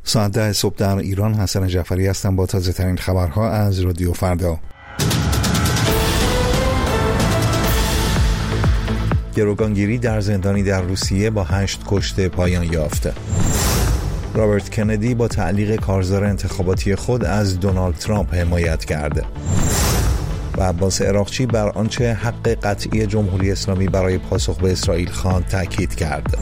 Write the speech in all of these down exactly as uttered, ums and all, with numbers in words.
ساعت ده صبح در ایران. حسن جعفری هستم با تازه ترین خبرها از رادیو فردا. گروگانگیری در زندانی در روسیه با هشت کشته پایان یافت. رابرت کندی با تعلیق کارزار انتخاباتی خود از دونالد ترامپ حمایت کرد. و عباس عراقچی بر آنچه حق قطعی جمهوری اسلامی برای پاسخ به اسرائیل خواند تاکید کرد.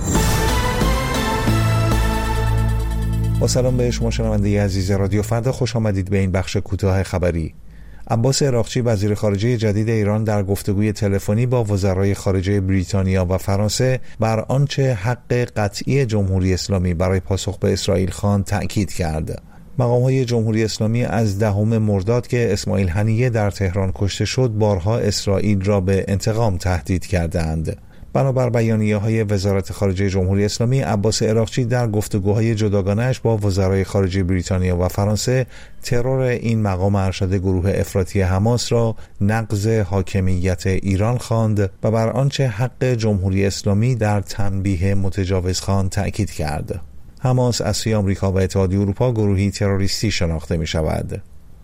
با سلام به شما شنونده عزیز رادیو فردا، خوش آمدید به این بخش کوتاه خبری. عباس عراقچی وزیر خارجه جدید ایران در گفتگوی تلفنی با وزرای خارجه بریتانیا و فرانسه بر آنچه حق قطعی جمهوری اسلامی برای پاسخ به اسرائیل خواند تأکید کرد. مقام‌های جمهوری اسلامی از دهم مرداد که اسماعیل هنیه در تهران کشته شد بارها اسرائیل را به انتقام تهدید کردند. بنابر بیانیه‌های وزارت خارجه جمهوری اسلامی، عباس عراقچی در گفتگوهای جداگانه‌اش با وزرای خارجه بریتانیا و فرانسه ترور این مقام ارشد گروه افراطی حماس را نقض حاکمیت ایران خواند و بر آنچه حق جمهوری اسلامی در تنبیه متجاوز خواند تأکید کرد. حماس از سوی آمریکا و اتحادیه اروپا گروهی تروریستی شناخته می شود.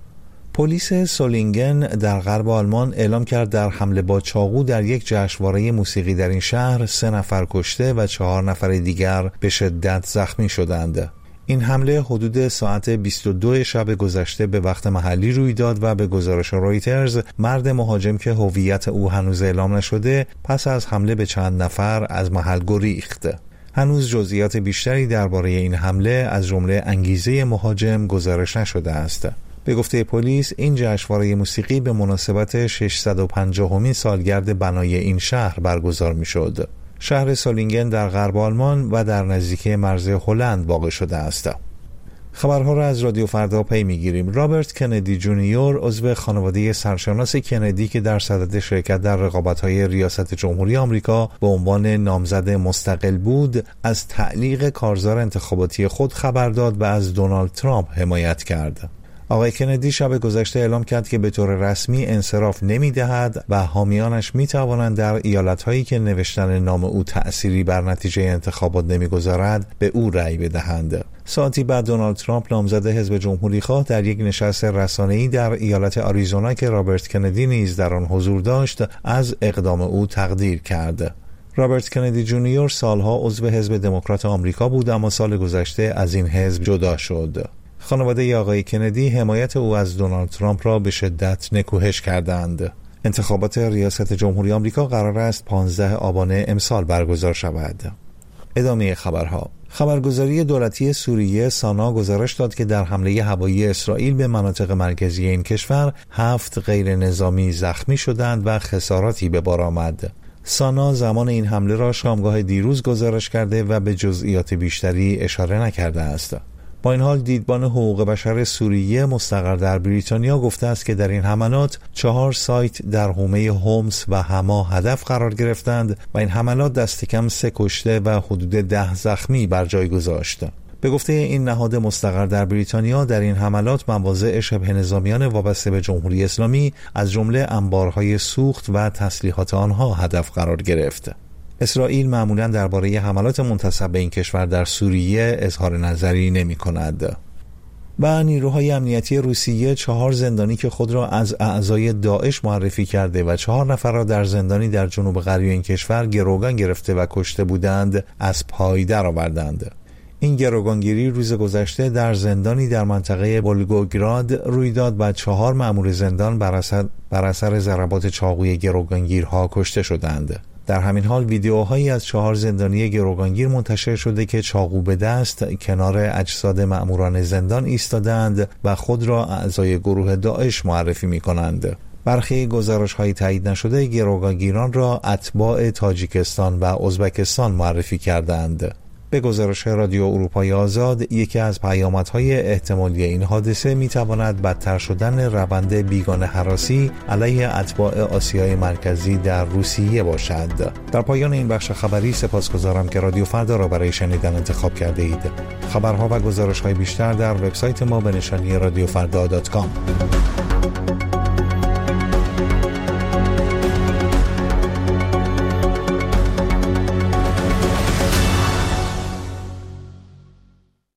پلیس سولینگن در غرب آلمان اعلام کرد در حمله با چاقو در یک جشنواره موسیقی در این شهر سه نفر کشته و چهار نفر دیگر به شدت زخمی شدند. این حمله حدود ساعت بیست و دو شب گذشته به وقت محلی روی داد و به گزارش رویترز مرد مهاجم که هویت او هنوز اعلام نشده پس از حمله به چند نفر از محل گریخت. هنوز جزئیات بیشتری درباره این حمله از جمله انگیزه مهاجم گزارش نشده است. به گفته پلیس این جشنواره موسیقی به مناسبت ششصد و پنجاهمین سالگرد بنای این شهر برگزار می‌شد. شهر سولینگن در غرب آلمان و در نزدیکی مرز هلند واقع شده است. خبرها را از رادیو فردا پی می‌گیریم. رابرت کندی جونیور عضو خانواده سرشناس کندی که در صدد شرکت در رقابت‌های ریاست جمهوری آمریکا به عنوان نامزد مستقل بود، از تعلیق کارزار انتخاباتی خود خبر داد و از دونالد ترامپ حمایت کرد. آقای کندی شب گذشته اعلام کرد که به طور رسمی انصراف نمی‌دهد و حامیانش می‌توانند در ایالت‌هایی که نوشتن نام او تأثیری بر نتیجه انتخابات نمی‌گذارد به او رأی بدهند. ساعتی بعد دونالد ترامپ نامزد حزب جمهوری‌خواه در یک نشست رسانه‌ای در ایالت آریزونا که رابرت کندی نیز در آن حضور داشت از اقدام او تقدیر کرد. رابرت کندی جونیور سالها عضو حزب دموکرات آمریکا بود اما سال گذشته از این حزب جدا شد. خانواده آقای کندی حمایت او از دونالد ترامپ را به شدت نکوهش کردند. انتخابات ریاست جمهوری آمریکا قرار است پانزده آبان امسال برگزار شود. ادامه خبرها. خبرگزاری دولتی سوریه سانا گزارش داد که در حمله هوایی اسرائیل به مناطق مرکزی این کشور هفت غیر نظامی زخمی شدند و خساراتی به بار آمد. سانا زمان این حمله را شامگاه دیروز گزارش کرده و به جزئیات بیشتری اشاره نکرده است. با این حال دیدبان حقوق بشر سوریه مستقر در بریتانیا گفته است که در این حملات چهار سایت در حومه هومس و حما هدف قرار گرفتند و این حملات دست کم سه کشته و حدود ده زخمی بر جای گذاشت. به گفته این نهاد مستقر در بریتانیا در این حملات مواضع شبه نظامیان وابسته به جمهوری اسلامی از جمله انبارهای سوخت و تسلیحات آنها هدف قرار گرفت. اسرائیل معمولاً درباره حملات منتسب به این کشور در سوریه اظهار نظری نمی کند. و نیروهای امنیتی روسیه چهار زندانی که خود را از اعضای داعش معرفی کرده و چهار نفر را در زندانی در جنوب غربی این کشور گروگان گرفته و کشته بودند از پای درآوردند. این گروگانگیری روز گذشته در زندانی در منطقه ولگوگراد روی داد و چهار مأمور زندان بر اثر بر اثر ضربات چاقوی گروگانگیرها کشته شدند. در همین حال ویدیوهایی از چهار زندانی گروگانگیر منتشر شده که چاقو به دست کنار اجساد مأموران زندان ایستادند و خود را اعضای گروه داعش معرفی می‌کنند. برخی گزارش‌های تایید نشده گروگانگیران را اتباع تاجیکستان و ازبکستان معرفی کردند. به گزارش رادیو اروپای آزاد، یکی از پیامدهای احتمالی این حادثه میتواند بدتر شدن روند بیگانه هراسی علیه اتباع آسیای مرکزی در روسیه باشد. در پایان این بخش خبری سپاسگزارم که رادیو فردا را برای شنیدن انتخاب کرده اید. خبرها و گزارش‌های بیشتر در وبسایت ما به نشانی رادیو فردا دات کام.